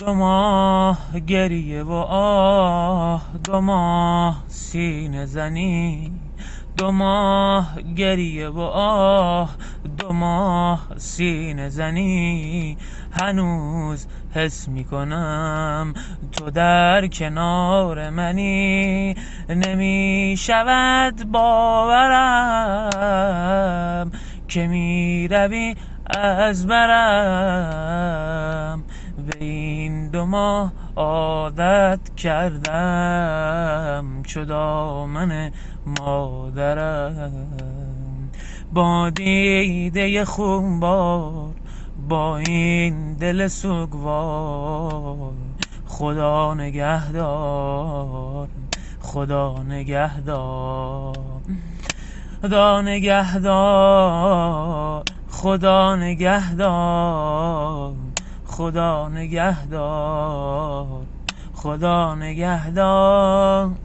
دو ماه گریه و آه، 2 ماه سینه زنی، 2 ماه گریه و آه، 2 ماه سینه زنی. هنوز حس میکنم تو در کنار منی، نمی شود باورم که می روی از برم. به این 2 ماه عادت کردم چو دامن مادرم. با دیده خونبار، با این دل سوگوار، خدا نگهدار، خدا نگهدار، خدا نگهدار، خدا نگهدار، خدا نگهدار، خدا نگهدار.